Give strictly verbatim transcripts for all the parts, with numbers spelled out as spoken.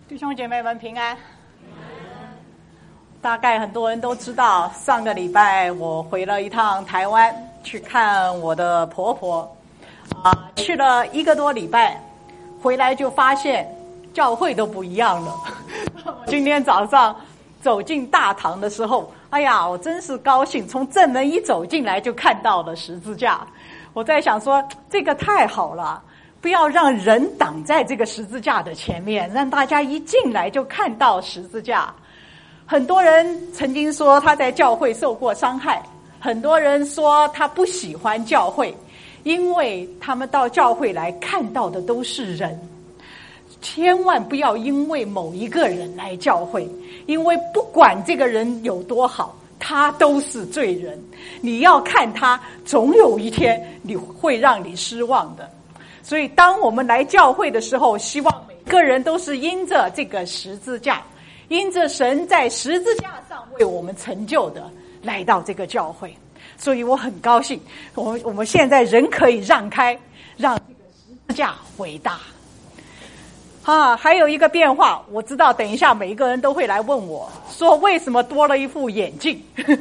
弟兄姐妹们平安。大概很多人都知道，上个礼拜我回了一趟台湾去看我的婆婆，啊、呃，去了一个多礼拜，回来就发现教会都不一样了。今天早上走进大堂的时候，哎呀，我真是高兴，从正门一走进来就看到了十字架。我在想说，这个太好了。不要让人挡在这个十字架的前面，让大家一进来就看到十字架。很多人曾经说他在教会受过伤害，很多人说他不喜欢教会，因为他们到教会来看到的都是人。千万不要因为某一个人来教会，因为不管这个人有多好，他都是罪人。你要看他，总有一天你会让你失望的。所以当我们来教会的时候，希望每个人都是因着这个十字架，因着神在十字架上为我们成就的，来到这个教会。所以我很高兴，我们我们现在人可以让开，让这个十字架伟大。啊，还有一个变化，我知道等一下每一个人都会来问我，说为什么多了一副眼镜？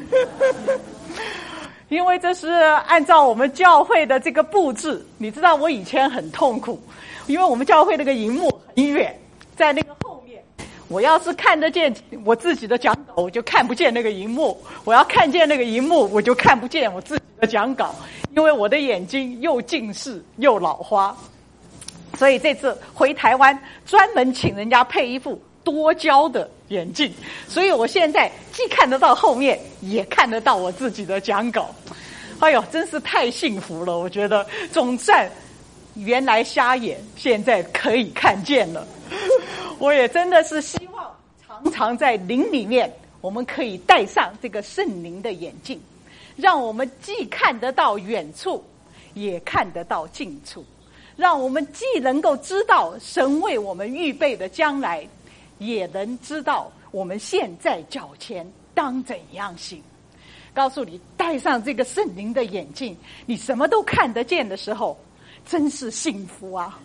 因为这是按照我们教会的这个布置。你知道我以前很痛苦，因为我们教会那个荧幕很远，在那个后面，我要是看得见我自己的讲稿，我就看不见那个荧幕；我要看见那个荧幕，我就看不见我自己的讲稿，因为我的眼睛又近视又老花。所以这次回台湾，专门请人家配一副多焦的眼镜，所以我现在既看得到后面，也看得到我自己的讲稿。哎呦，真是太幸福了！我觉得总算原来瞎眼，现在可以看见了。我也真的是希望常常在灵里面，我们可以戴上这个圣灵的眼镜，让我们既看得到远处，也看得到近处，让我们既能够知道神为我们预备的将来，也能知道我们现在脚前当怎样行。告诉你，戴上这个圣灵的眼镜，你什么都看得见的时候，真是幸福啊！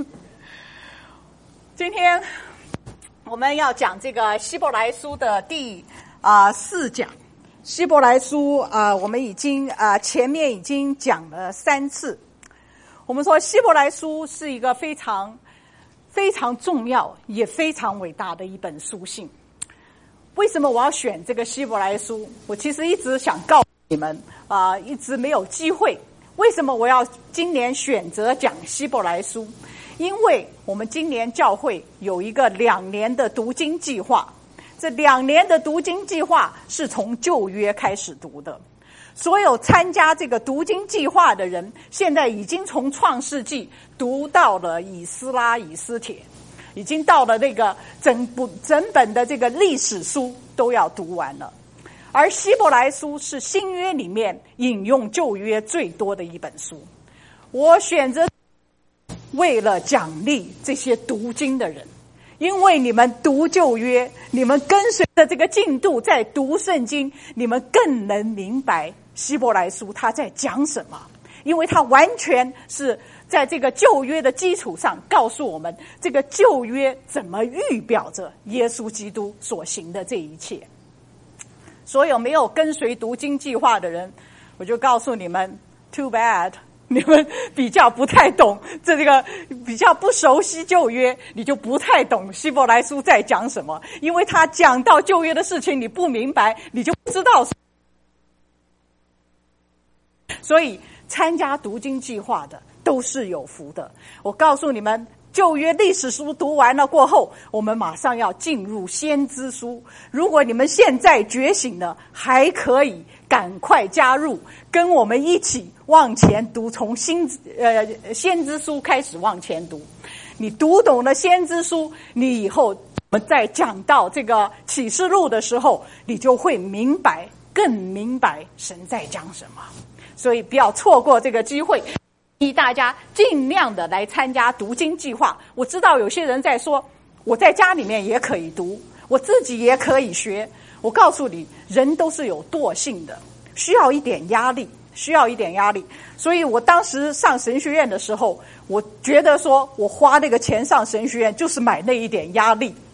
今天我们要讲这个希伯来书的第啊、呃、四讲。希伯来书啊、呃，我们已经啊、呃、前面已经讲了三次。我们说希伯来书是一个非常非常重要也非常伟大的一本书信。为什么我要选这个希伯来书？我其实一直想告诉你们啊、呃，一直没有机会。为什么我要今年选择讲希伯来书？因为我们今年教会有一个两年的读经计划，这两年的读经计划是从旧约开始读的。所有参加这个读经计划的人，现在已经从创世纪读到了以斯拉、以斯帖，已经到了那个整部整本的这个历史书都要读完了。而希伯来书是新约里面引用旧约最多的一本书。我选择为了奖励这些读经的人，因为你们读旧约，你们跟随着这个进度在读圣经，你们更能明白希伯来书他在讲什么，因为他完全是在这个旧约的基础上告诉我们这个旧约怎么预表着耶稣基督所行的这一切。所有没有跟随读经计划的人，我就告诉你们 too bad， 你们比较不太懂这个，比较不熟悉旧约，你就不太懂希伯来书在讲什么，因为他讲到旧约的事情你不明白，你就不知道。所以参加读经计划的都是有福的。我告诉你们，旧约历史书读完了过后，我们马上要进入先知书。如果你们现在觉醒了，还可以赶快加入，跟我们一起往前读，从新呃先知书开始往前读。你读懂了先知书，你以后我们在讲到这个启示录的时候，你就会明白，更明白神在讲什么。所以不要错过这个机会，建议大家尽量的来参加读经计划。我知道有些人在说，我在家里面也可以读，我自己也可以学。我告诉你，人都是有惰性的，需要一点压力，需要一点压力。所以我当时上神学院的时候，我觉得说我花那个钱上神学院就是买那一点压力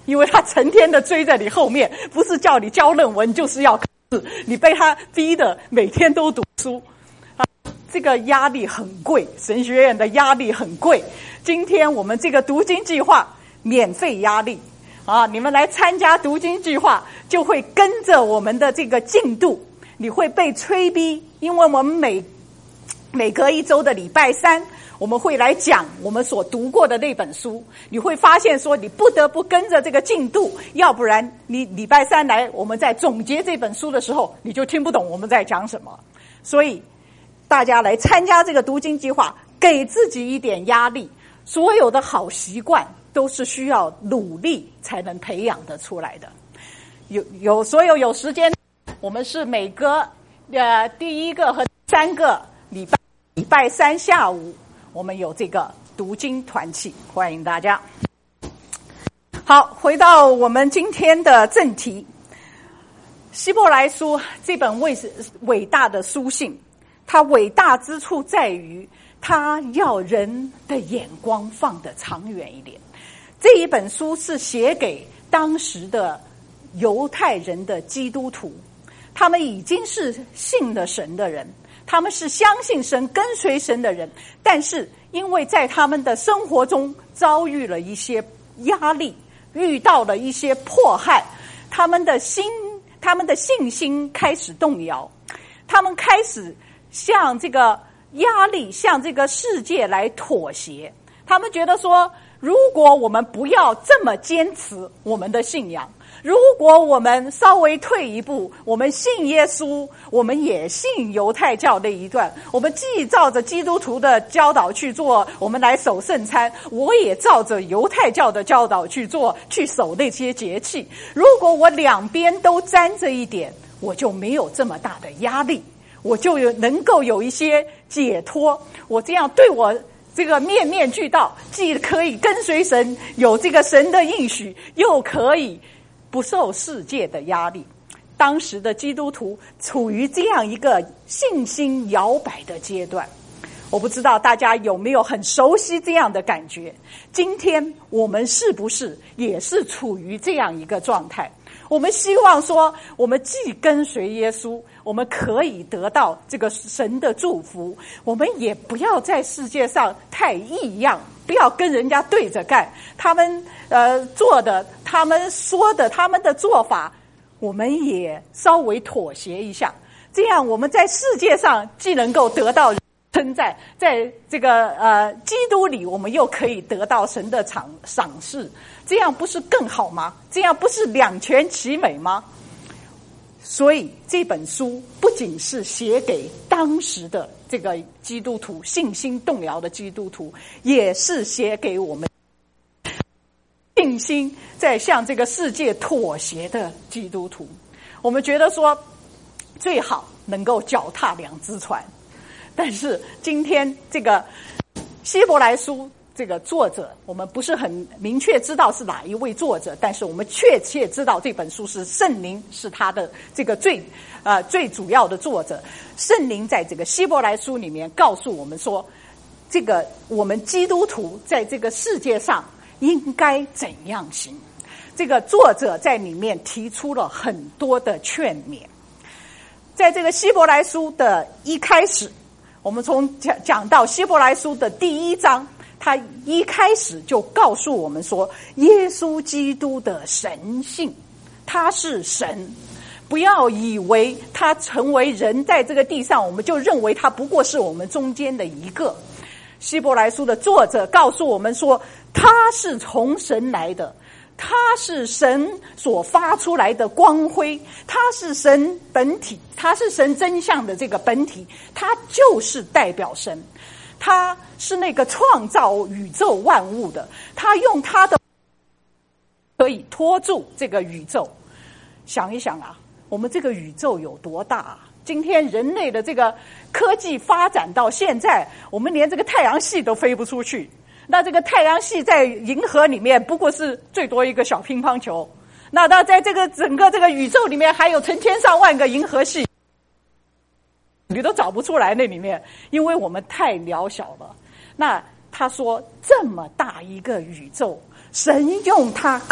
因为他成天的追在你后面，不是叫你交论文，就是要考试，你被他逼的每天都读书啊，这个压力很贵，神学院的压力很贵。今天我们这个读经计划免费压力啊，你们来参加读经计划，就会跟着我们的这个进度，你会被催逼，因为我们每每隔一周的礼拜三，我们会来讲我们所读过的那本书，你会发现说你不得不跟着这个进度，要不然你礼拜三来我们在总结这本书的时候，你就听不懂我们在讲什么。所以大家来参加这个读经计划，给自己一点压力。所有的好习惯都是需要努力才能培养得出来的。有有所有有时间，我们是每个呃第一个和第三个礼拜礼拜三下午，我们有这个读经团契，欢迎大家。好，回到我们今天的正题，希伯来书这本伟伟大的书信，它伟大之处在于他要人的眼光放得长远一点。这一本书是写给当时的犹太人的基督徒，他们已经是信了神的人，他们是相信神跟随神的人，但是因为在他们的生活中遭遇了一些压力，遇到了一些迫害，他们的心他们的信心开始动摇，他们开始向这个压力向这个世界来妥协，他们觉得说，如果我们不要这么坚持我们的信仰，如果我们稍微退一步，我们信耶稣，我们也信犹太教那一段，我们既照着基督徒的教导去做，我们来守圣餐，我也照着犹太教的教导去做，去守那些节气。如果我两边都沾着一点，我就没有这么大的压力，我就有能够有一些解脱，我这样对我这个面面俱到，既可以跟随神，有这个神的应许，又可以不受世界的压力。当时的基督徒处于这样一个信心摇摆的阶段，我不知道大家有没有很熟悉这样的感觉。今天我们是不是也是处于这样一个状态？我们希望说，我们既跟随耶稣，我们可以得到这个神的祝福，我们也不要在世界上太异样，不要跟人家对着干，他们呃做的，他们说的，他们的做法，我们也稍微妥协一下，这样我们在世界上既能够得到称赞，在这个呃基督里，我们又可以得到神的赏赏识，这样不是更好吗？这样不是两全其美吗？所以这本书不仅是写给当时的这个基督徒，信心动摇的基督徒，也是写给我们信心在向这个世界妥协的基督徒。我们觉得说，最好能够脚踏两只船。但是今天这个希伯来书这个作者，我们不是很明确知道是哪一位作者，但是我们确切知道这本书是圣灵是他的这个最呃最主要的作者。圣灵在这个希伯来书里面告诉我们说，这个我们基督徒在这个世界上应该怎样行。这个作者在里面提出了很多的劝勉。在这个希伯来书的一开始，我们从讲讲到希伯来书的第一章，他一开始就告诉我们说，耶稣基督的神性，他是神，不要以为他成为人在这个地上，我们就认为他不过是我们中间的一个。希伯来书的作者告诉我们说，他是从神来的，他是神所发出来的光辉，他是神本体，他是神真相的这个本体，他就是代表神，他是那个创造宇宙万物的，他用他的可以托住这个宇宙。想一想啊，我们这个宇宙有多大啊？今天人类的这个科技发展到现在，我们连这个太阳系都飞不出去。那这个太阳系在银河里面不过是最多一个小乒乓球，那那在这个整个这个宇宙里面还有成千上万个银河系，你都找不出来那里面，因为我们太渺小了。那他说这么大一个宇宙，神用他口中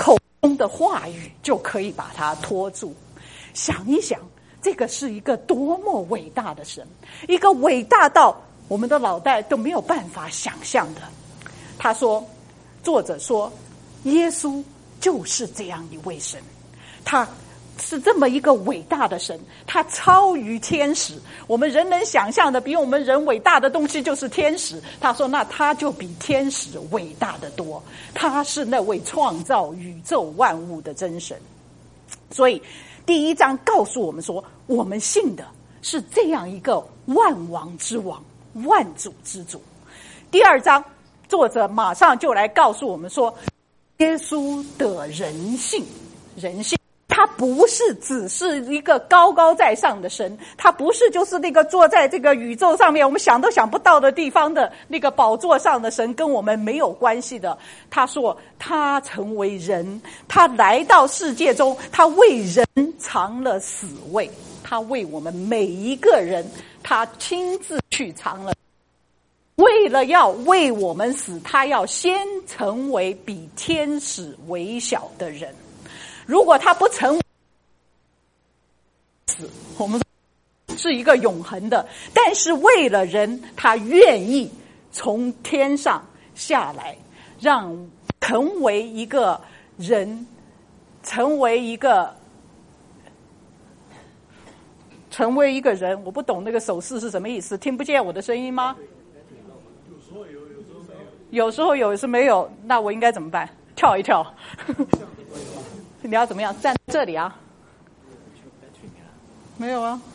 中的话语就可以把它拖住。想一想，这个是一个多么伟大的神，一个伟大到我们的脑袋都没有办法想象的。他说，作者说，耶稣就是这样一位神，他是这么一个伟大的神，他超于天使。我们人能想象的比我们人伟大的东西就是天使，他说那他就比天使伟大的多，他是那位创造宇宙万物的真神。所以第一章告诉我们说，我们信的是这样一个万王之王，万主之主。第二章作者马上就来告诉我们说，耶稣的人性，人性他不是只是一个高高在上的神，他不是就是那个坐在这个宇宙上面我们想都想不到的地方的那个宝座上的神，跟我们没有关系的。他说他成为人，他来到世界中，他为人尝了死味，他为我们每一个人，他亲自去尝了，为了要为我们死，他要先成为比天使微小的人。如果他不成为死，我们是一个永恒的，但是为了人，他愿意从天上下来，让成为一个人，成为一个成为一个人。我不懂那个手势是什么意思，听不见我的声音吗？有时候有，有时候没有，那我应该怎么办？跳一跳。你要怎么样？站这里啊？没有啊。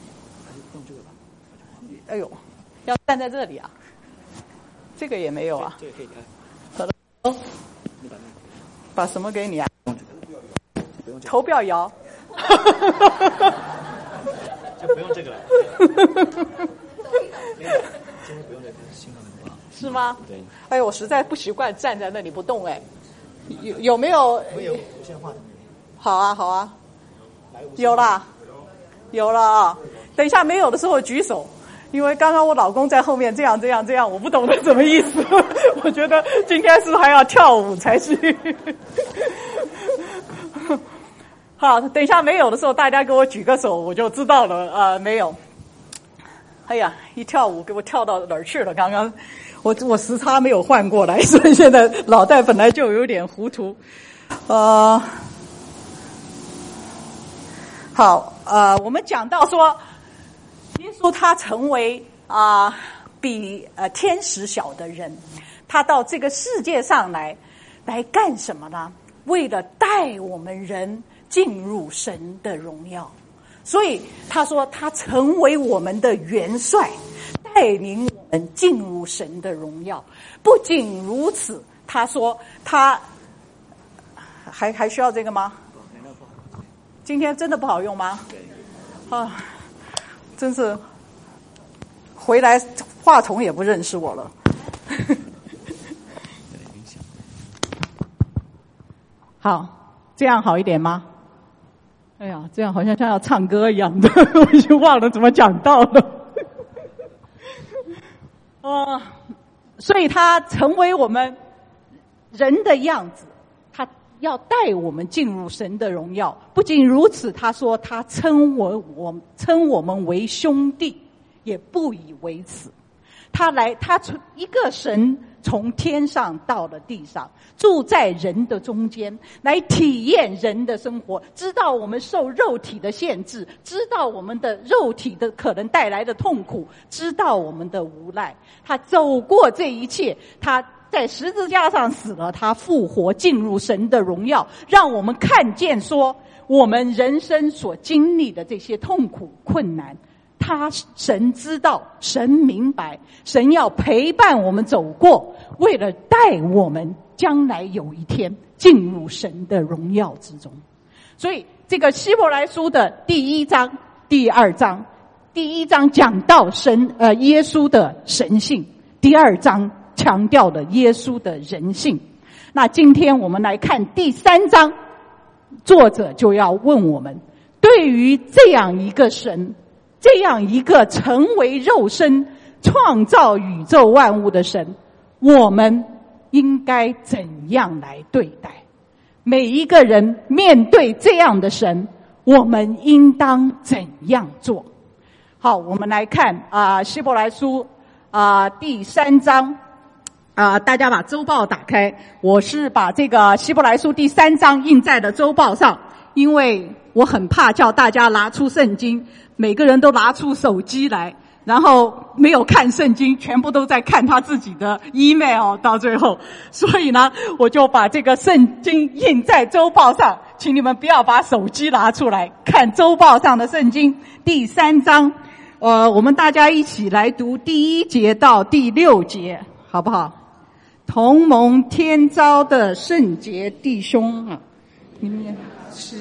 哎呦，要站在这里啊？这个也没有啊。这个可以开。哦，把什么给你啊？头不要摇。 就不用这个了。今天不用这个，信号很不好。 是吗？ 对。 哎呦，我实在不习惯站在那里不动哎。有有没有？ 没有无线话筒。 好啊，好啊，有啦，有了啊！等一下没有的时候举手，因为刚刚我老公在后面这样这样这样，我不懂得什么意思。我觉得今天是不是还要跳舞才是？好，等一下没有的时候，大家给我举个手，我就知道了。呃，没有。哎呀，一跳舞给我跳到哪儿去了？刚刚我我时差没有换过来，所以现在脑袋本来就有点糊涂。呃。好，呃，我们讲到说，耶稣他成为啊、呃、比呃天使小的人，他到这个世界上来，来干什么呢？为了带我们人进入神的荣耀。所以他说他成为我们的元帅，带领我们进入神的荣耀。不仅如此，他说他还还需要这个吗？今天真的不好用吗？啊，真是回来话筒也不认识我了。好，这样好一点吗？哎呀，这样好像像要唱歌一样的，我已经忘了怎么讲到了。呃，所以他成为我们人的样子，他要带我们进入神的荣耀。不仅如此，他说他称我我称我们为兄弟，也不以为耻。他来，他从一个神从天上到了地上，住在人的中间，来体验人的生活，知道我们受肉体的限制，知道我们的肉体的可能带来的痛苦，知道我们的无奈。他走过这一切，他在十字架上死了，他复活进入神的荣耀，让我们看见说我们人生所经历的这些痛苦困难，他神知道，神明白，神要陪伴我们走过，为了带我们将来有一天进入神的荣耀之中。所以这个希伯来书的第一章、第二章，第一章讲到神呃耶稣的神性，第二章强调了耶稣的人性。那今天我们来看第三章，作者就要问我们，对于这样一个神，这样一个成为肉身创造宇宙万物的神，我们应该怎样来对待？ 每一个人面对这样的神，我们应当怎样做？好，我们来看啊，希伯来书啊第三章啊，大家把周报打开。我是把这个希伯来书第三章印在了周报上，因为我很怕叫大家拿出圣经，每个人都拿出手机来，然后没有看圣经，全部都在看他自己的 email 到最后，所以呢，我就把这个圣经印在周报上，请你们不要把手机拿出来看周报上的圣经第三章。呃，我们大家一起来读第一节到第六节，好不好？同蒙天召的圣洁弟兄啊，你们也是。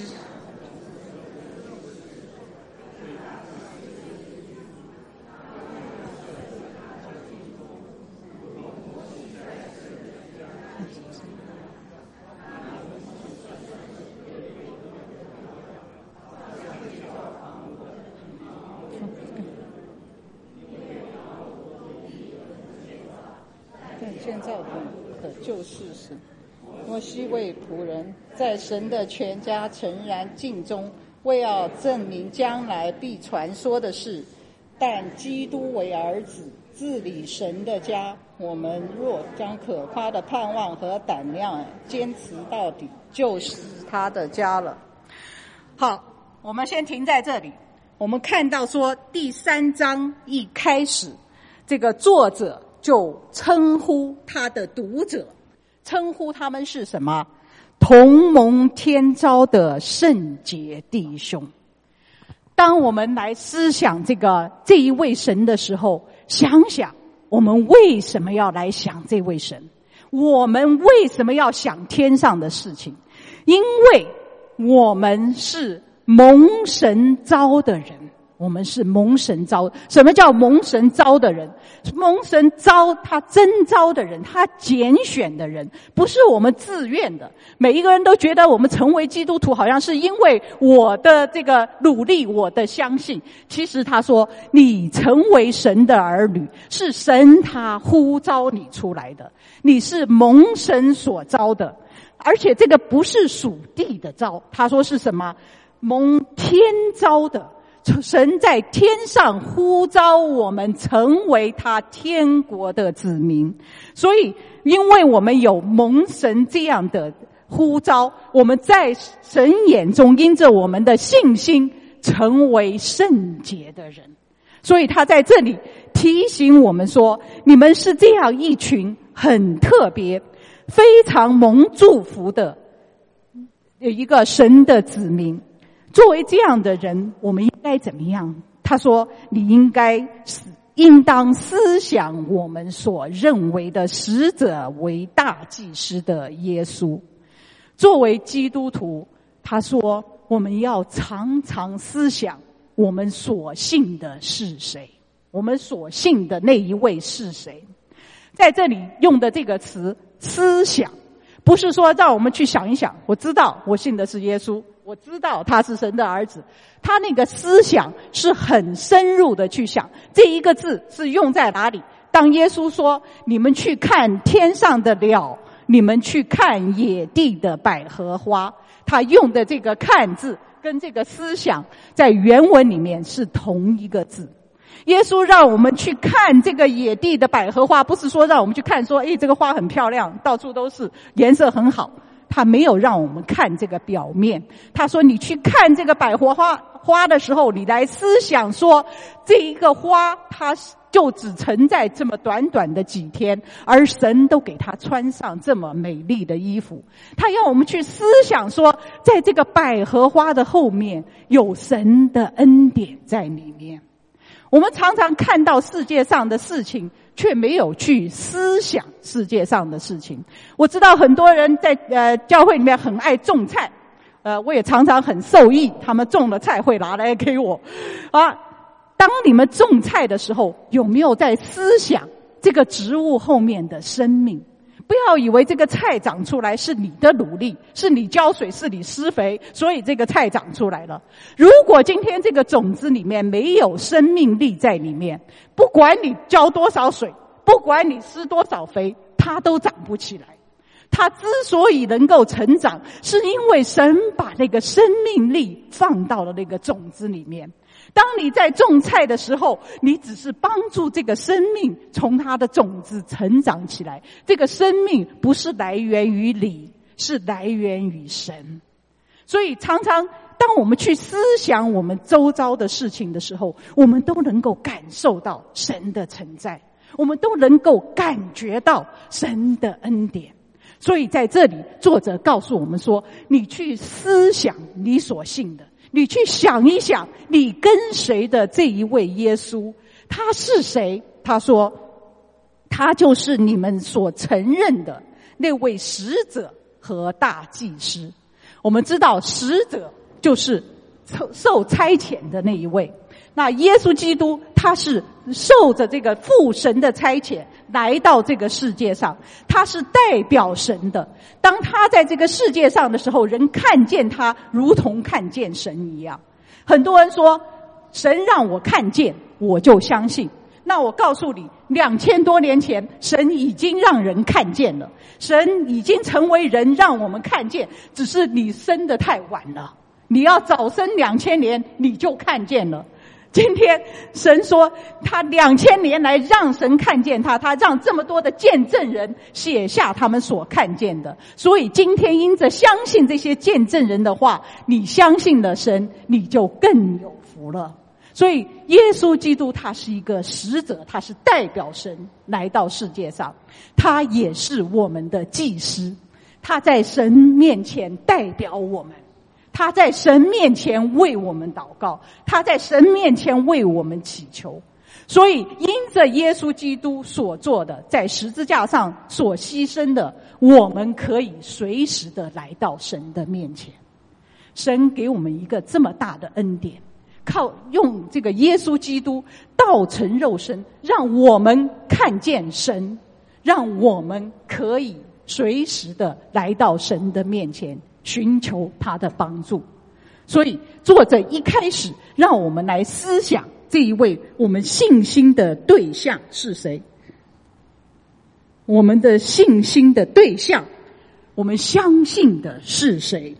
建造的就是神。摩西为仆人，在神的全家诚然尽忠，为要证明将来必传说的事。但基督为儿子，治理神的家，我们若将可夸的盼望和胆量坚持到底，就是他的家了。好，我们先停在这里。我们看到说第三章一开始，这个作者就称呼他的读者，称呼他们是什么？同蒙天召的圣洁弟兄。当我们来思想这个这一位神的时候，想想我们为什么要来想这位神，我们为什么要想天上的事情？因为我们是蒙神召的人，我们是蒙神召。什么叫蒙神召的人？蒙神召，他征召的人，他拣选的人，不是我们自愿的。每一个人都觉得我们成为基督徒好像是因为我的这个努力，我的相信。其实他说，你成为神的儿女，是神他呼召你出来的，你是蒙神所召的。而且这个不是属地的召，他说是什么？蒙天召的。神在天上呼召我们成为他天国的子民，所以因为我们有蒙神这样的呼召，我们在神眼中因着我们的信心成为圣洁的人。所以他在这里提醒我们说，你们是这样一群很特别非常蒙祝福的一个神的子民。作为这样的人，我们应该怎么样？他说，你应该应当思想我们所认为的使者为大祭司的耶稣。作为基督徒，他说我们要常常思想我们所信的是谁，我们所信的那一位是谁。在这里用的这个词思想，不是说让我们去想一想，我知道我信的是耶稣，我知道他是神的儿子。他那个思想是很深入的去想，这一个字是用在哪里？当耶稣说你们去看天上的鸟，你们去看野地的百合花，他用的这个看字跟这个思想在原文里面是同一个字。耶稣让我们去看这个野地的百合花，不是说让我们去看说，诶，这个花很漂亮，到处都是，颜色很好。他没有让我们看这个表面，他说你去看这个百合花花的时候，你来思想说，这一个花它就只存在这么短短的几天，而神都给他穿上这么美丽的衣服。他要我们去思想说，在这个百合花的后面有神的恩典在里面。我们常常看到世界上的事情，却没有去思想世界上的事情。我知道很多人在呃教会里面很爱种菜，呃我也常常很受益，他们种了菜会拿来给我。啊，当你们种菜的时候，有没有在思想这个植物后面的生命？不要以为这个菜长出来是你的努力，是你浇水，是你施肥，所以这个菜长出来了。如果今天这个种子里面没有生命力在里面，不管你浇多少水，不管你施多少肥，它都长不起来。 他之所以能够成长，是因为神把那个生命力放到了那个种子里面。当你在种菜的时候，你只是帮助这个生命从它的种子成长起来。这个生命不是来源于你，是来源于神。所以常常当我们去思想我们周遭的事情的时候，我们都能够感受到神的存在，我们都能够感觉到神的恩典。所以在这里作者告诉我们说，你去思想你所信的，你去想一想你跟随的这一位耶稣，他是谁？他说他就是你们所承认的那位使者和大祭司。我们知道使者就是受差遣的那一位，那耶稣基督他是受着这个父神的差遣来到这个世界上，他是代表神的。当他在这个世界上的时候，人看见他如同看见神一样。很多人说神让我看见我就相信，那我告诉你，两千多年前神已经让人看见了，神已经成为人让我们看见，只是你生得太晚了，你要早生两千年你就看见了。今天神说他两千年来让神看见他，他让这么多的见证人写下他们所看见的。所以今天因着相信这些见证人的话，你相信了神，你就更有福了。所以耶稣基督他是一个使者，他是代表神来到世界上，他也是我们的祭司，他在神面前代表我们，他在神面前为我们祷告，他在神面前为我们祈求。所以因着耶稣基督所做的，在十字架上所牺牲的，我们可以随时的来到神的面前。神给我们一个这么大的恩典，靠用这个耶稣基督道成肉身，让我们看见神，让我们可以随时的来到神的面前寻求他的帮助。所以作者一开始让我们来思想这一位我们信心的对象是谁，我们的信心的对象，我们相信的是谁。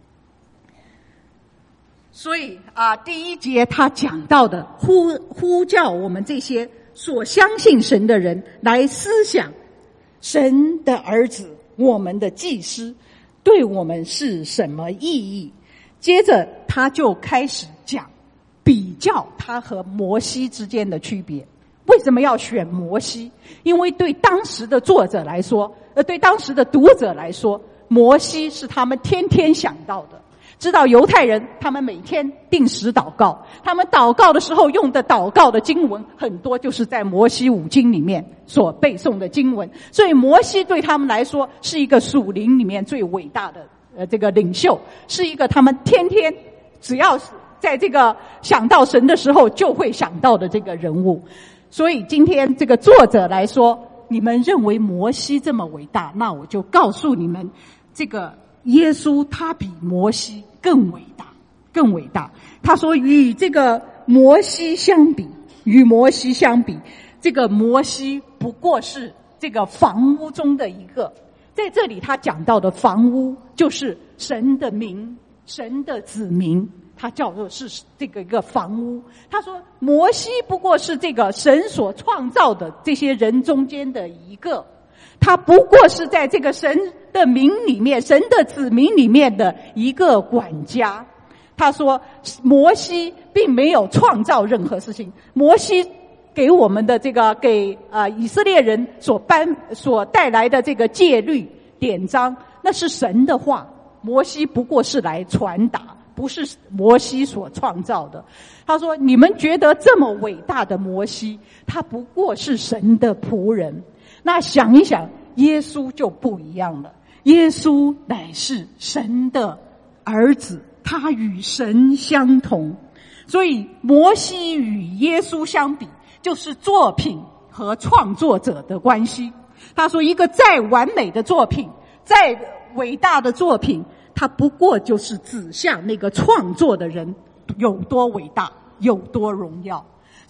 所以啊，第一节他讲到的呼呼叫我们这些所相信神的人来思想神的儿子，我们的祭司对我们是什么意义。接着他就开始讲比较他和摩西之间的区别。为什么要选摩西？因为对当时的作者来说，呃，对当时的读者来说，摩西是他们天天想到的。知道犹太人他们每天定时祷告，他们祷告的时候用的祷告的经文很多就是在摩西五经里面所背诵的经文，所以摩西对他们来说是一个属灵里面最伟大的呃这个领袖，是一个他们天天只要在这个想到神的时候就会想到的这个人物。所以今天这个作者来说，你们认为摩西这么伟大，那我就告诉你们，这个耶稣他比摩西更伟大，更伟大。他说与这个摩西相比，与摩西相比，这个摩西不过是这个房屋中的一个。在这里他讲到的房屋就是神的名，神的子民，他叫做是这个一个房屋。他说摩西不过是这个神所创造的这些人中间的一个，他不过是在这个神的名里面，神的子民里面的一个管家。他说摩西并没有创造任何事情，摩西给我们的这个给呃以色列人所颁所带来的这个戒律典章，那是神的话，摩西不过是来传达，不是摩西所创造的。他说你们觉得这么伟大的摩西，他不过是神的仆人。那想一想，耶稣就不一样了，耶稣乃是神的儿子，他与神相同。所以摩西与耶稣相比，就是作品和创作者的关系。他说一个再完美的作品，再伟大的作品，它不过就是指向那个创作的人有多伟大，有多荣耀。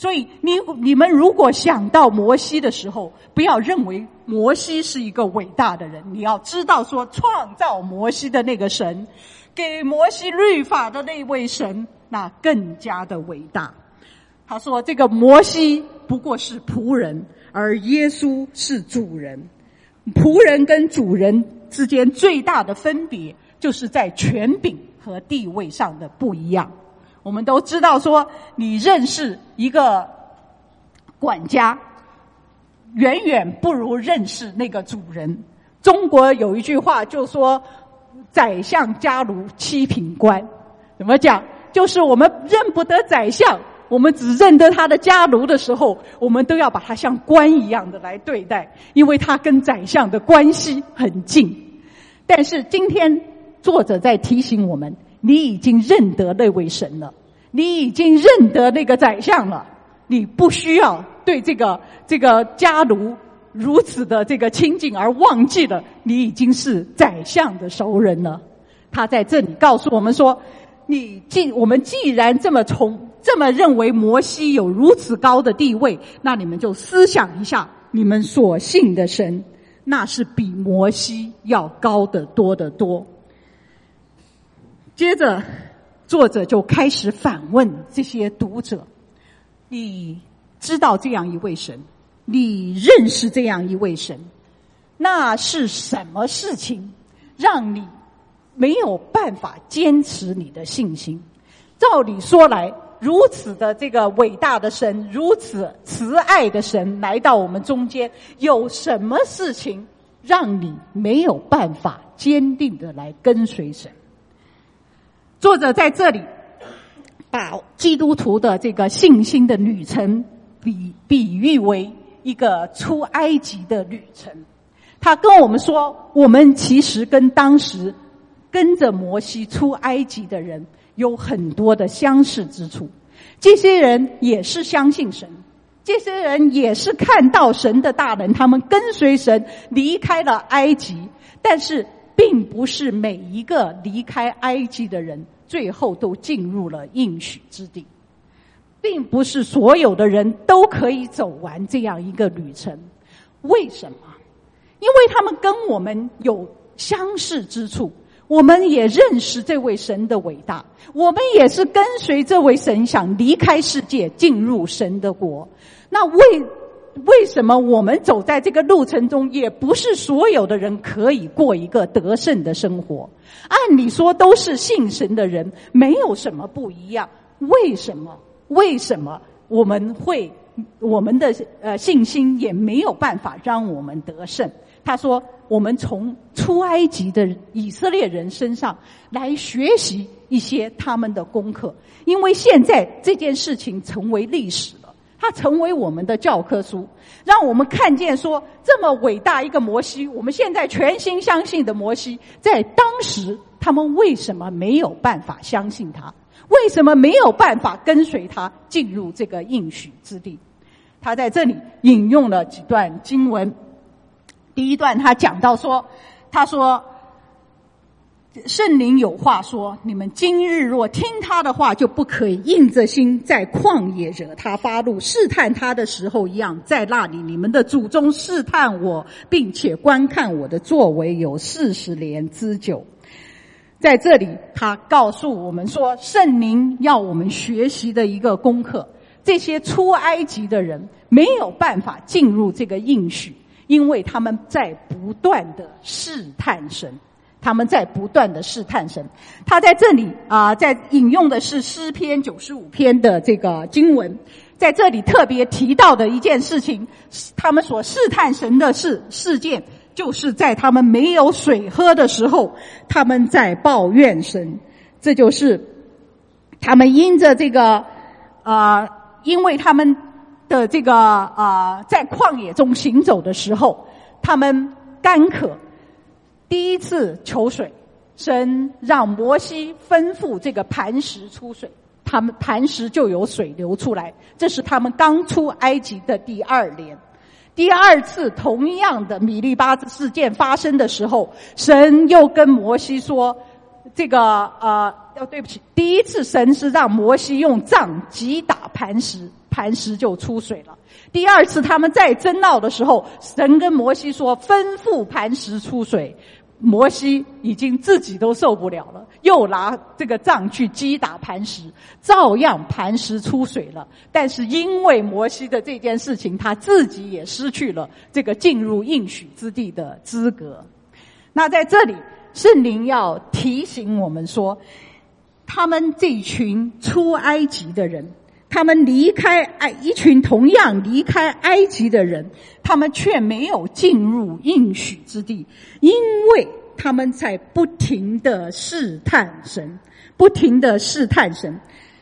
所以你你们如果想到摩西的时候，不要认为摩西是一个伟大的人，你要知道说创造摩西的那个神，给摩西律法的那位神，那更加的伟大。他说这个摩西不过是仆人，而耶稣是主人。仆人跟主人之间最大的分别就是在权柄和地位上的不一样。我们都知道说，你认识一个管家远远不如认识那个主人。中国有一句话就说宰相家如七品官，怎么讲？就是我们认不得宰相，我们只认得他的家奴的时候，我们都要把他像官一样的来对待，因为他跟宰相的关系很近。但是今天作者在提醒我们，你已经认得那位神了，你已经认得那个宰相了，你不需要对这个这个家奴如此的这个亲近，而忘记了你已经是宰相的熟人了。他在这里告诉我们说，你既我们既然这么从这么认为摩西有如此高的地位，那你们就思想一下，你们所信的神，那是比摩西要高得多得多。接着作者就开始反问这些读者，你知道这样一位神，你认识这样一位神，那是什么事情让你没有办法坚持你的信心？照理说来，如此的这个伟大的神，如此慈爱的神来到我们中间，有什么事情让你没有办法坚定的来跟随神？作者在这里把基督徒的这个信心的旅程比比喻为一个出埃及的旅程。他跟我们说，我们其实跟当时跟着摩西出埃及的人有很多的相似之处。这些人也是相信神，这些人也是看到神的大能，他们跟随神离开了埃及，但是并不是每一个离开埃及的人最后都进入了应许之地，并不是所有的人都可以走完这样一个旅程。为什么？因为他们跟我们有相似之处，我们也认识这位神的伟大，我们也是跟随这位神想离开世界进入神的国。那为为什么我们走在这个路程中，也不是所有的人可以过一个得胜的生活？按理说都是信神的人，没有什么不一样。为什么？为什么我们会我们的呃信心也没有办法让我们得胜？他说，我们从出埃及的以色列人身上来学习一些他们的功课，因为现在这件事情成为历史了，它成为我们的教科书，让我们看见说，这么伟大一个摩西，我们现在全心相信的摩西，在当时他们为什么没有办法相信他？为什么没有办法跟随他进入这个应许之地？他在这里引用了几段经文。第一段他讲到说，他说圣灵有话说，你们今日若听他的话，就不可以硬着心在旷野惹他发怒，试探他的时候一样，在那里你们的祖宗试探我，并且观看我的作为有四十年之久。在这里他告诉我们说，圣灵要我们学习的一个功课，这些出埃及的人没有办法进入这个应许，因为他们在不断的试探神，他们在不断的试探神。他在这里啊、呃，在引用的是诗篇九十五篇的这个经文，在这里特别提到的一件事情，他们所试探神的事事件，就是在他们没有水喝的时候，他们在抱怨神。这就是他们因着这个呃，因为他们的这个啊、呃，在旷野中行走的时候，他们干渴，第一次求水，神让摩西吩咐这个磐石出水，他们磐石就有水流出来。这是他们刚出埃及的第二年。第二次同样的米利巴事件发生的时候，神又跟摩西说，这个呃哦，对不起，第一次神是让摩西用杖击打磐石，磐石就出水了。第二次他们在争闹的时候，神跟摩西说吩咐磐石出水，摩西已经自己都受不了了，又拿这个杖去击打磐石，照样磐石出水了。但是因为摩西的这件事情，他自己也失去了这个进入应许之地的资格。那在这里圣灵要提醒我们说，他们这群出埃及的人，他们离开埃一群同样离开埃及的人，他们却没有进入应许之地，因为他们在不停的试探神，不停的试探神。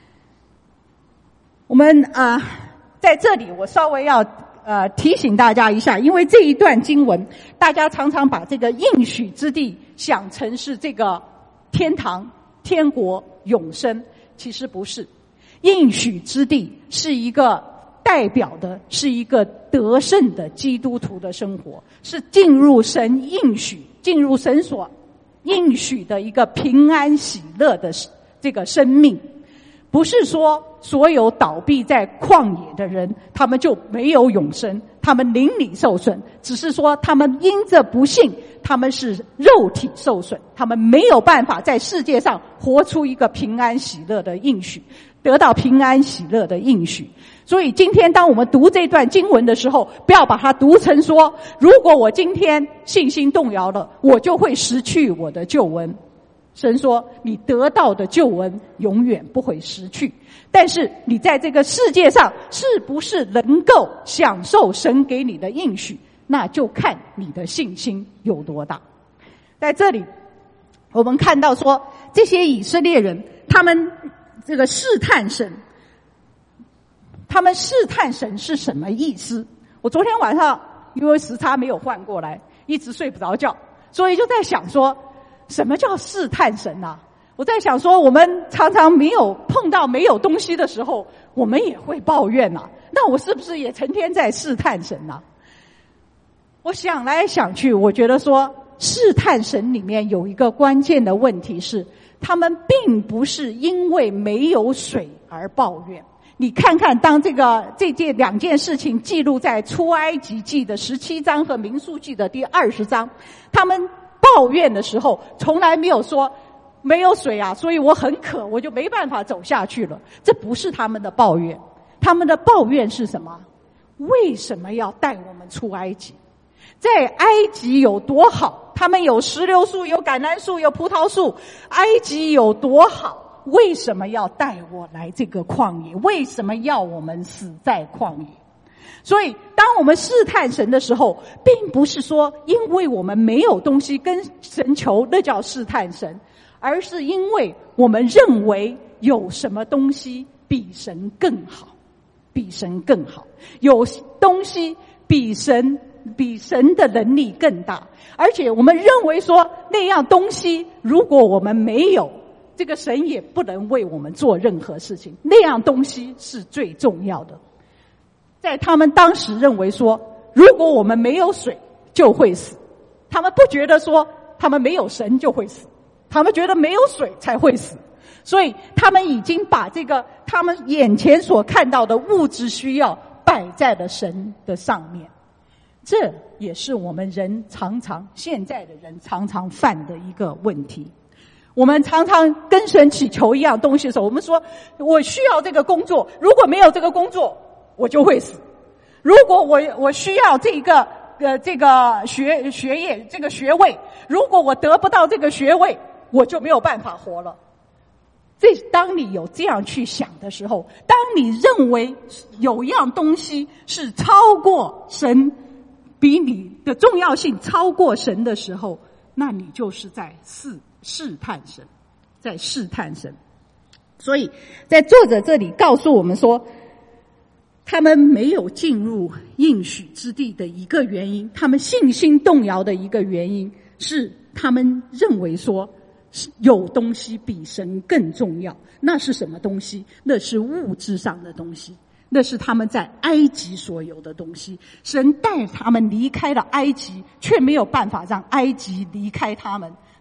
我们啊、呃，在这里我稍微要呃提醒大家一下，因为这一段经文，大家常常把这个应许之地想成是这个天堂、天国、永生，其实不是。应许之地是一个代表的，是一个得胜的基督徒的生活，是进入神应许、进入神所应许的一个平安喜乐的这个生命。不是说所有倒闭在旷野的人，他们就没有永生，他们灵里受损，只是说他们因着不信，他们是肉体受损，他们没有办法在世界上活出一个平安喜乐的应许，得到平安喜乐的应许。所以今天当我们读这段经文的时候，不要把它读成说，如果我今天信心动摇了，我就会失去我的救恩。神说你得到的救恩永远不会失去，但是你在这个世界上是不是能够享受神给你的应许，那就看你的信心有多大。在这里我们看到说，这些以色列人他们这个试探神，他们试探神是什么意思？我昨天晚上因为时差没有换过来，一直睡不着觉，所以就在想说，什么叫试探神啊？我在想说，我们常常没有碰到没有东西的时候，我们也会抱怨啊，那我是不是也成天在试探神啊？我想来想去，我觉得说试探神里面有一个关键的问题是，他们并不是因为没有水而抱怨。你看看，当这个这件两件事情记录在出埃及记的十七章和民数记的第二十章，他们抱怨的时候，从来没有说没有水啊，所以我很渴，我就没办法走下去了。这不是他们的抱怨，他们的抱怨是什么？为什么要带我们出埃及？在埃及有多好？他们有石榴树，有橄榄树，有葡萄树，埃及有多好？为什么要带我来这个旷野？为什么要我们死在旷野？所以当我们试探神的时候，并不是说因为我们没有东西跟神求，那叫试探神，而是因为我们认为有什么东西比神更好，比神更好，有东西比神比神的能力更大，而且我们认为说那样东西如果我们没有，这个神也不能为我们做任何事情，那样东西是最重要的。在他们当时认为说，如果我们没有水就会死，他们不觉得说他们没有神就会死，他们觉得没有水才会死。所以他们已经把这个他们眼前所看到的物质需要摆在了神的上面。这也是我们人常常现在的人常常犯的一个问题。我们常常跟神祈求一样东西的时候，我们说我需要这个工作，如果没有这个工作我就会死。如果我我需要这个呃这个学学业这个学位，如果我得不到这个学位，我就没有办法活了。这当你有这样去想的时候，当你认为有样东西是超过神，比你的重要性超过神的时候，那你就是在试试探神，在试探神。所以在作者这里告诉我们说，他们没有进入应许之地的一个原因，他们信心动摇的一个原因是他们认为说有东西比神更重要。那是什么东西？那是物质上的东西，那是他们在埃及所有的东西。神带他们离开了埃及，却没有办法让埃及离开他们。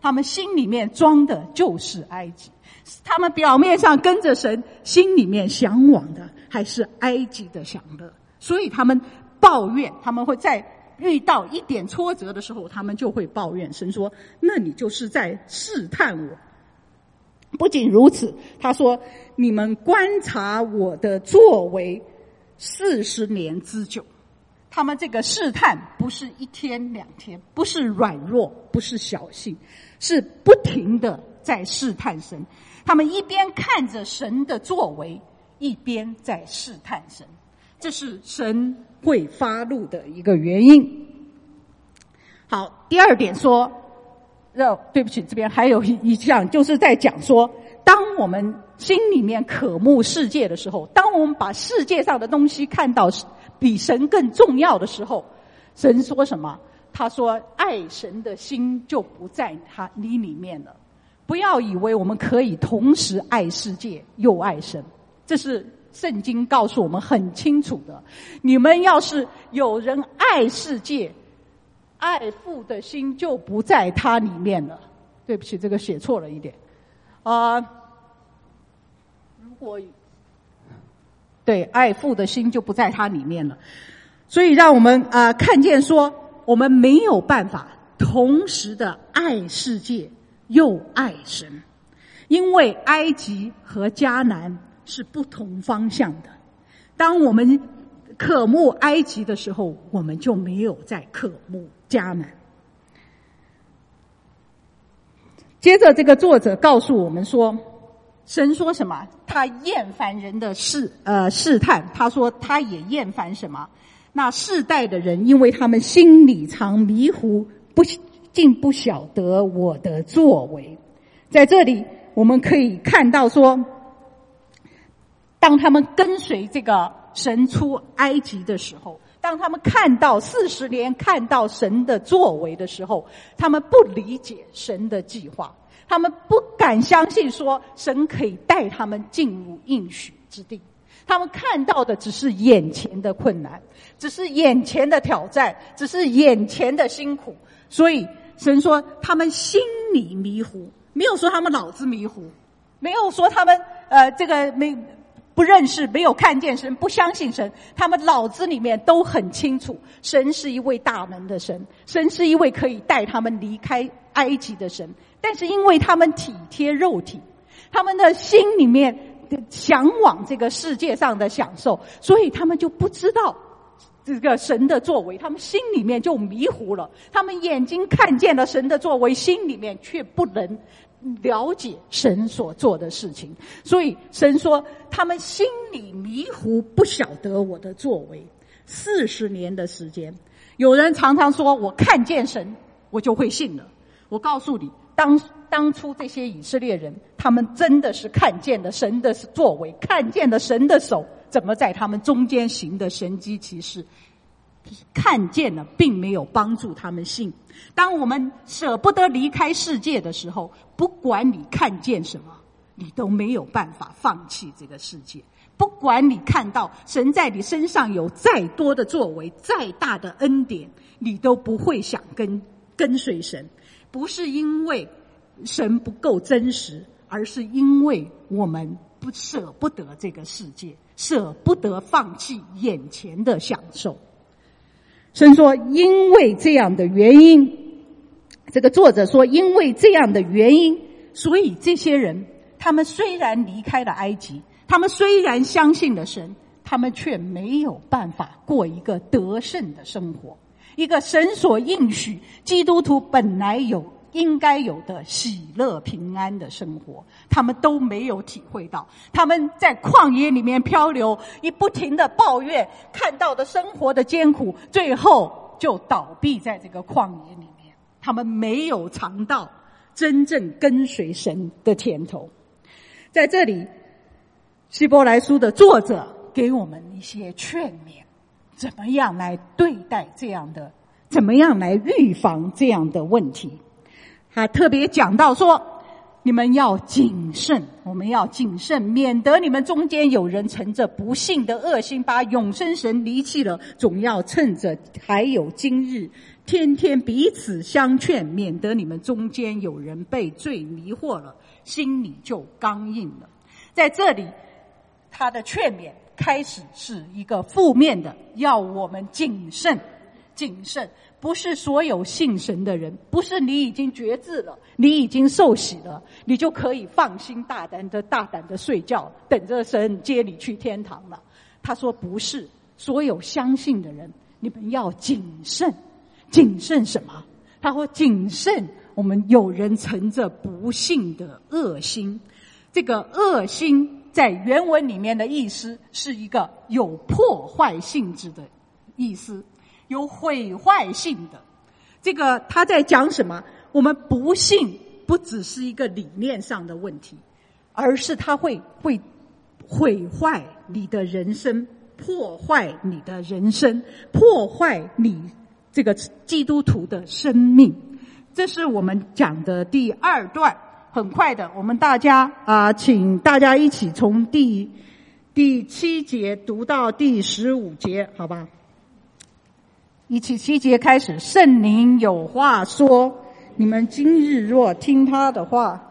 他们心里面装的就是埃及。他们表面上跟着神，心里面向往的还是埃及的享乐。所以他们抱怨，他们会在遇到一点挫折的时候，他们就会抱怨神说，那你就是在试探我。不仅如此，他说，你们观察我的作为四十年之久。他们这个试探不是一天两天，不是软弱，不是小信，是不停的在试探神。他们一边看着神的作为，一边在试探神，这是神会发怒的一个原因。好，第二点说，呃，对不起，这边还有一项，就是在讲说，当我们心里面渴慕世界的时候，当我们把世界上的东西看到比神更重要的时候，神说什么？他说，爱神的心就不在他你里面了。不要以为我们可以同时爱世界又爱神，这是圣经告诉我们很清楚的。你们要是有人爱世界，爱父的心就不在他里面了。对不起，这个写错了一点啊、呃。如果对爱父的心就不在他里面了，所以让我们啊、呃、看见说，我们没有办法同时的爱世界又爱神，因为埃及和迦南是不同方向的。当我们渴慕埃及的时候，我们就没有在渴慕迦南。接着这个作者告诉我们说，神说什么？他厌烦人的试呃试探，他说他也厌烦什么？那世代的人，因为他们心里常迷糊，不竟不晓得我的作为。在这里我们可以看到说，当他们跟随这个神出埃及的时候，当他们看到四十年看到神的作为的时候，他们不理解神的计划，他们不敢相信说神可以带他们进入应许之地。他们看到的只是眼前的困难，只是眼前的挑战，只是眼前的辛苦。所以神说他们心里迷糊，没有说他们脑子迷糊，没有说他们呃这个没不认识，没有看见神，不相信神。他们脑子里面都很清楚，神是一位大能的神，神是一位可以带他们离开埃及的神。但是因为他们体贴肉体，他们的心里面向往这个世界上的享受，所以他们就不知道这个神的作为，他们心里面就迷糊了。他们眼睛看见了神的作为，心里面却不能了解神所做的事情。所以神说他们心里迷糊，不晓得我的作为。四十年的时间，有人常常说我看见神我就会信了。我告诉你，当当初这些以色列人，他们真的是看见了神的作为，看见了神的手怎么在他们中间行的神迹奇事，看见了并没有帮助他们信。当我们舍不得离开世界的时候，不管你看见什么，你都没有办法放弃这个世界。不管你看到神在你身上有再多的作为，再大的恩典，你都不会想跟跟随神。不是因为神不够真实，而是因为我们不舍不得这个世界，舍不得放弃眼前的享受。神说因为这样的原因，这个作者说因为这样的原因，所以这些人他们虽然离开了埃及，他们虽然相信了神，他们却没有办法过一个得胜的生活，一个神所应许基督徒本来有应该有的喜乐平安的生活，他们都没有体会到。他们在旷野里面漂流，一不停的抱怨看到的生活的艰苦，最后就倒闭在这个旷野里面。他们没有尝到真正跟随神的甜头。在这里希伯来书的作者给我们一些劝勉，怎么样来对待这样的，怎么样来预防这样的问题。他特别讲到说， 你们要谨慎，我们要谨慎，免得你们中间有人乘着不幸的恶心，把永生神离弃了。总要趁着还有今日，天天彼此相劝，免得你们中间有人被罪迷惑了，心里就刚硬了。在这里，他的劝勉开始是一个负面的，要我们谨慎，谨慎。不是所有信神的人，不是你已经觉志了，你已经受洗了，你就可以放心大胆的大胆的睡觉，等着神接你去天堂了。他说不是，所有相信的人，你们要谨慎。谨慎什么？他说谨慎我们有人乘着不幸的恶心。这个恶心在原文里面的意思是一个有破坏性质的意思，有毁坏性的。这个他在讲什么？我们不信不只是一个理念上的问题，而是他会会毁坏你的人生，破坏你的人生，破坏你这个基督徒的生命。这是我们讲的第二段。很快的，我们大家啊、呃，请大家一起从第第七节读到第十五节，好吧？一起七节开始。圣灵有话说，你们今日若听他的话，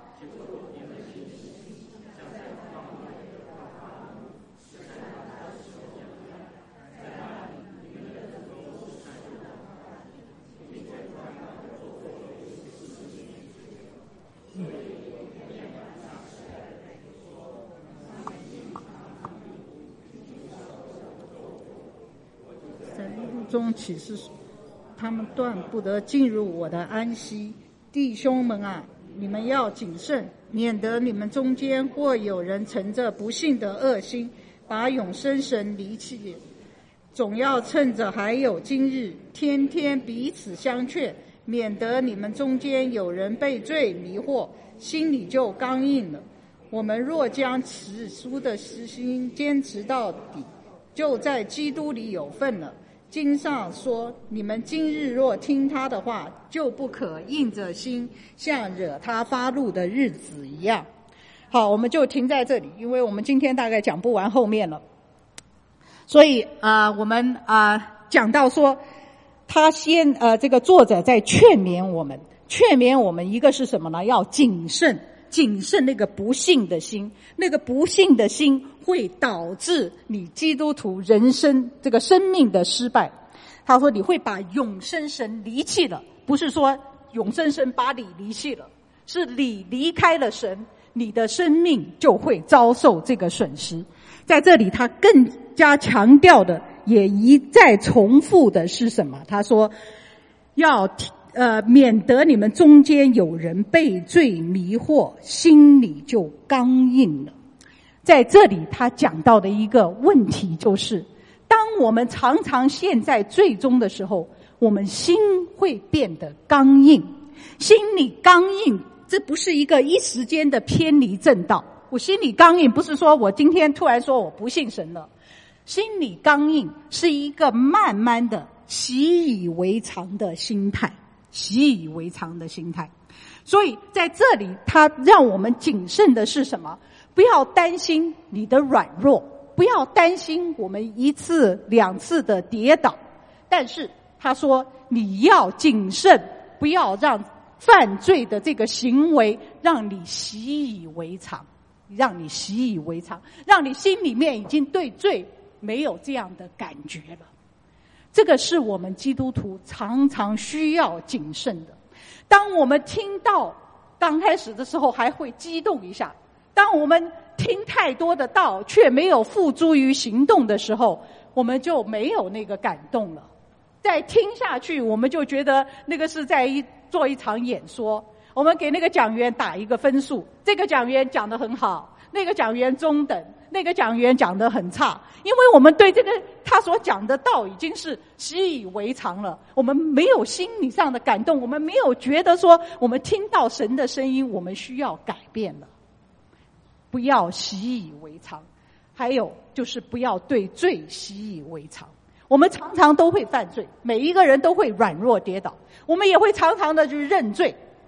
中启示他们断不得进入我的安息。弟兄们啊，你们要谨慎，免得你们中间或有人乘着不幸的恶心，把永生神离弃。总要趁着还有今日，天天彼此相劝，免得你们中间有人被罪迷惑，心里就刚硬了。我们若将此书的实心坚持到底，就在基督里有份了。经上说，你们今日若听他的话，就不可硬着心，像惹他发怒的日子一样。好，我们就停在这里，因为我们今天大概讲不完后面了。所以啊、呃，我们啊、呃、讲到说，他先呃这个作者在劝勉我们，劝勉我们一个是什么呢？要谨慎。谨慎那个不幸的心，那个不幸的心会导致你基督徒人生这个生命的失败。他说你会把永生神离弃了，不是说永生神把你离弃了，是你离开了神，你的生命就会遭受这个损失。在这里他更加强调的，也一再重复的是什么？他说要呃，免得你们中间有人被罪迷惑，心里就刚硬了。在这里他讲到的一个问题就是，当我们常常陷在罪中的时候，我们心会变得刚硬。心里刚硬，这不是一个一时间的偏离正道。我心里刚硬不是说我今天突然说我不信神了，心里刚硬是一个慢慢的习以为常的心态，习以为常的心态。所以在这里他让我们谨慎的是什么？不要担心你的软弱，不要担心我们一次两次的跌倒，但是他说你要谨慎，不要让犯罪的这个行为让你习以为常，让你习以为常，让你心里面已经对罪没有这样的感觉了。这个是我们基督徒常常需要谨慎的。当我们听到刚开始的时候还会激动一下，当我们听太多的道却没有付诸于行动的时候，我们就没有那个感动了。再听下去，我们就觉得那个是在一做一场演说，我们给那个讲员打一个分数，这个讲员讲得很好，那个讲员中等，那个讲员讲得很差，因为我们对这个他所讲的道已经是习以为常了，我们没有心理上的感动，我们没有觉得说我们听到神的声音我们需要改变了。不要习以为常，还有就是不要对罪习以为常。我们常常都会犯罪，每一个人都会软弱跌倒，我们也会常常的去认罪，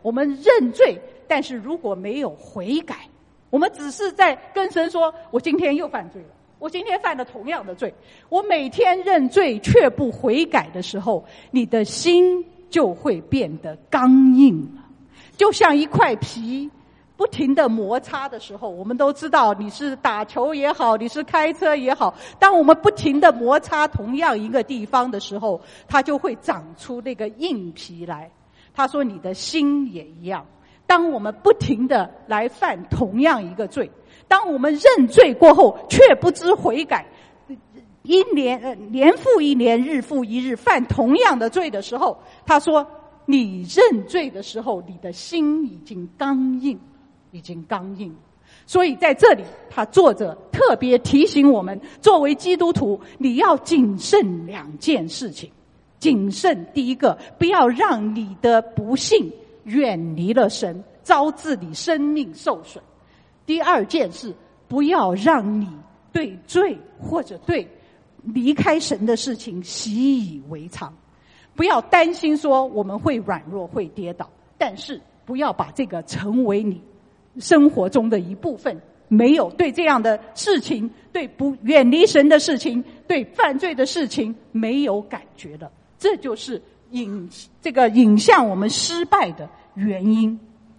我们认罪，但是如果没有悔改，我们只是在跟神说，我今天又犯罪了，我今天犯了同样的罪，我每天认罪却不悔改的时候，你的心就会变得刚硬了，就像一块皮不停的摩擦的时候，我们都知道，你是打球也好，你是开车也好，当我们不停的摩擦同样一个地方的时候，它就会长出那个硬皮来。他说你的心也一样，当我们不停的来犯同样一个罪，当我们认罪过后却不知悔改，一年呃年复一年，日复一日犯同样的罪的时候，他说你认罪的时候，你的心已经刚硬，已经刚硬。所以在这里，他作者特别提醒我们，作为基督徒，你要谨慎两件事情。谨慎，第一个，不要让你的不幸远离了神，招致你生命受损。第二件事，不要让你对罪或者对离开神的事情习以为常。不要担心说我们会软弱会跌倒，但是不要把这个成为你生活中的一部分，没有对这样的事情，对不远离神的事情，对犯罪的事情没有感觉了，这就是引这个引向我们失败的原因。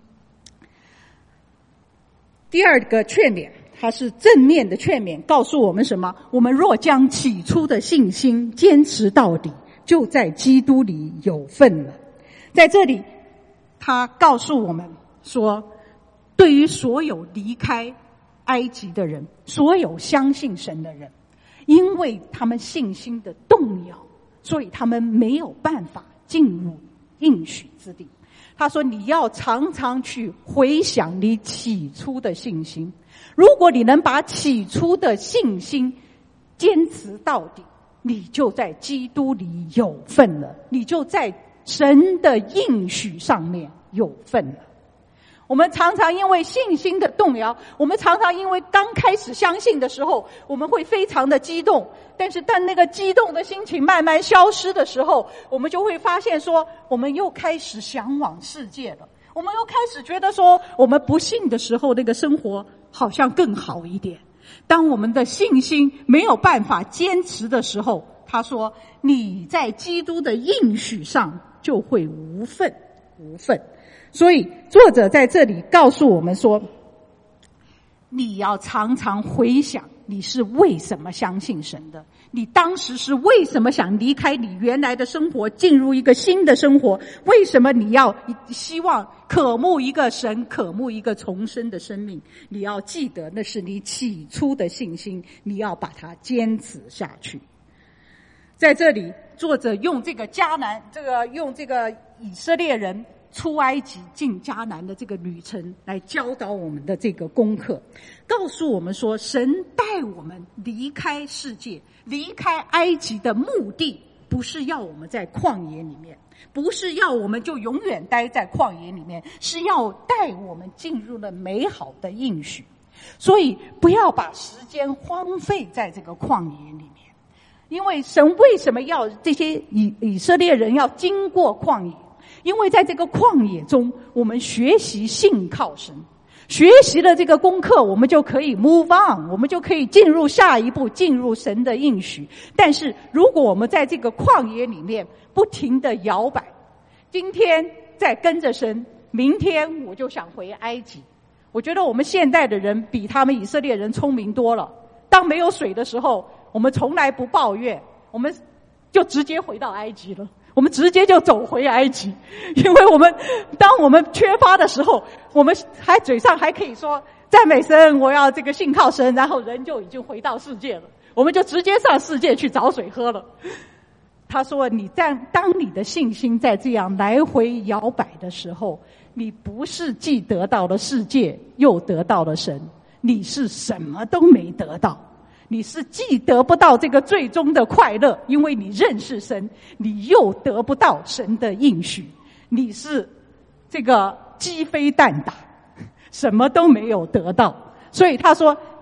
第二个劝勉，它是正面的劝勉，告诉我们什么？我们若将起初的信心坚持到底，就在基督里有份了。在这里他告诉我们说，对于所有离开埃及的人，所有相信神的人，因为他们信心的动摇，所以他们没有办法进入应许之地。他说你要常常去回想你起初的信心，如果你能把起初的信心坚持到底，你就在基督里有份了，你就在神的应许上面有份了。我们常常因为信心的动摇，我们常常因为刚开始相信的时候，我们会非常的激动，但是当那个激动的心情慢慢消失的时候，我们就会发现说，我们又开始向往世界了，我们又开始觉得说，我们不信的时候那个生活好像更好一点。当我们的信心没有办法坚持的时候，他说你在基督的应许上就会无份无份。所以作者在这里告诉我们说，你要常常回想你是为什么相信神的，你当时是为什么想离开你原来的生活，进入一个新的生活，为什么你要希望渴慕一个神，渴慕一个重生的生命。你要记得那是你起初的信心，你要把它坚持下去。在这里作者用这个迦南，这个用这个以色列人出埃及进迦南的这个旅程来教导我们的这个功课，告诉我们说，神带我们离开世界，离开埃及的目的不是要我们在旷野里面，不是要我们就永远待在旷野里面，是要带我们进入了美好的应许。所以不要把时间荒废在这个旷野里面，因为神为什么要这些以以色列人要经过旷野？因为在这个旷野中，我们学习信靠神，学习了这个功课，我们就可以 move on， 我们就可以进入下一步，进入神的应许。但是如果我们在这个旷野里面不停地摇摆，今天在跟着神，明天我就想回埃及。我觉得我们现代的人比他们以色列人聪明多了。当没有水的时候，我们从来不抱怨，我们就直接回到埃及了，我们直接就走回埃及。因为我们当我们缺乏的时候，我们还嘴上还可以说赞美神，我要这个信靠神，然后人就已经回到世界了，我们就直接上世界去找水喝了。他说你在当你的信心在这样来回摇摆的时候，你不是既得到了世界又得到了神，你是什么都没得到。你是既得不到这个最终的快乐，因为你认识神，你又得不到神的应许，你是这个鸡飞蛋打，什么都没有得到。所以他说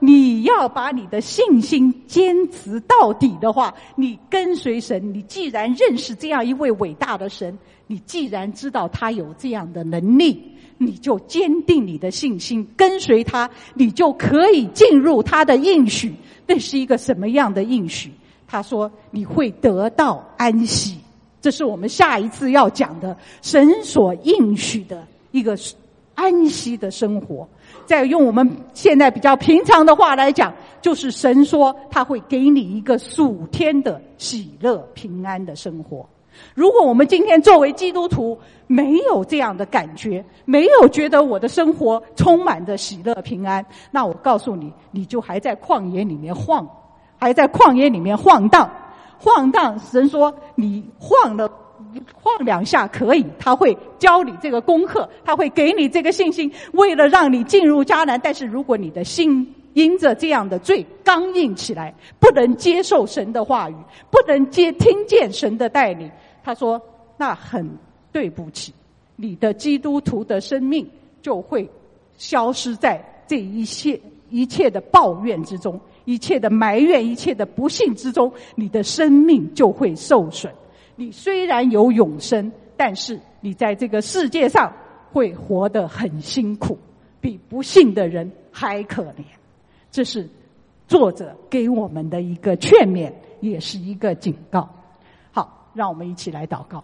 你要把你的信心坚持到底的话，你跟随神，你既然认识这样一位伟大的神，你既然知道他有这样的能力，你就坚定你的信心，跟随他，你就可以进入他的应许。那是一个什么样的应许？他说你会得到安息，这是我们下一次要讲的神所应许的一个安息的生活。再用我们现在比较平常的话来讲，就是神说他会给你一个属天的喜乐平安的生活。如果我们今天作为基督徒没有这样的感觉，没有觉得我的生活充满着喜乐平安，那我告诉你，你就还在旷野里面晃，还在旷野里面晃荡晃荡。神说你晃了晃两下可以，他会教你这个功课，他会给你这个信心，为了让你进入迦南。但是如果你的心因着这样的罪刚硬起来，不能接受神的话语，不能接听见神的带领，他说那很对不起，你的基督徒的生命就会消失在这一切一切的抱怨之中，一切的埋怨，一切的不幸之中，你的生命就会受损。你虽然有永生，但是你在这个世界上会活得很辛苦，比不信的人还可怜。这是作者给我们的一个劝勉，也是一个警告。好，让我们一起来祷告。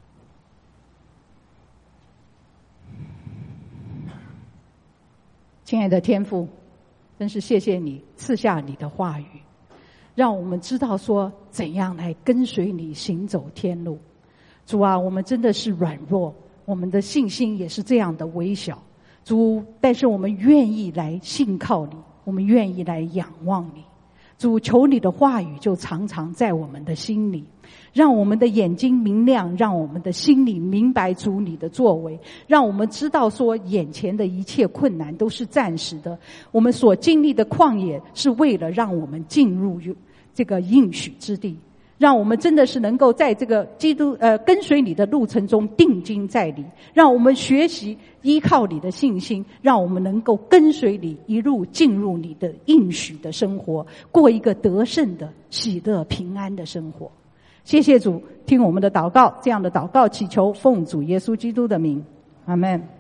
亲爱的天父，真是谢谢你赐下你的话语，让我们知道说怎样来跟随你行走天路。主啊，我们真的是软弱，我们的信心也是这样的微小。主，但是我们愿意来信靠你，我们愿意来仰望你。主，求你的话语就常常在我们的心里，让我们的眼睛明亮，让我们的心里明白主你的作为，让我们知道说眼前的一切困难都是暂时的，我们所经历的旷野是为了让我们进入这个应许之地，让我们真的是能够在这个基督呃跟随你的路程中定睛在你，让我们学习依靠你的信心，让我们能够跟随你一路进入你的应许的生活，过一个得胜的喜乐平安的生活。谢谢主，听我们的祷告，这样的祷告祈求奉主耶稣基督的名，阿们。